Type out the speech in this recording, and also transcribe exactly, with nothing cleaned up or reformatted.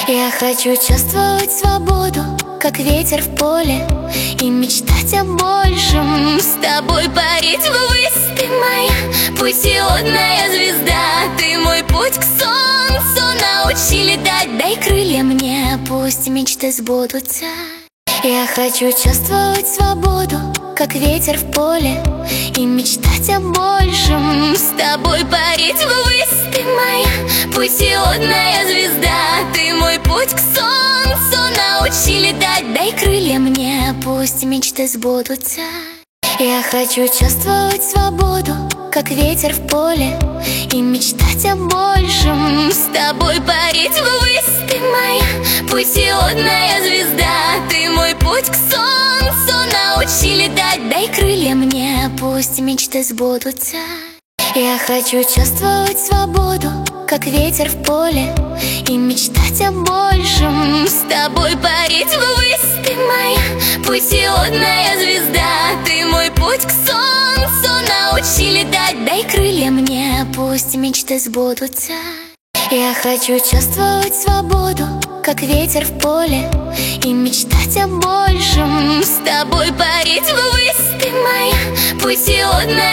Я хочу чувствовать свободу, как ветер в поле, и мечтать о большем. С тобой парить ввысь, ты моя путеводная звезда. Ты мой путь к солнцу, научи летать. Дай крылья мне, пусть мечты сбудутся. Я хочу чувствовать свободу, как ветер в поле, и мечтать о большем. С тобой парить ввысь, ты моя путеводная звезда. Ты мой путь к солнцу, научи летать. Дай крылья мне, пусть мечты сбудутся. Я хочу чувствовать свободу, как ветер в поле, и мечтать о большем. С тобой парить ввысь, ты моя путеводная звезда. Ты мой путь к солнцу, научи летать. Дай крылья мне, пусть мечты сбудутся. Я хочу чувствовать свободу, как ветер в поле, и мечтать о большем. С тобой парить ввысь, ты моя путеводная звезда. Ты мой путь к солнцу, научи летать. Дай крылья мне, пусть мечты сбудутся. Я хочу чувствовать свободу, как ветер в поле, и мечтать о большем. С тобой парить ввысь, ты моя путеводная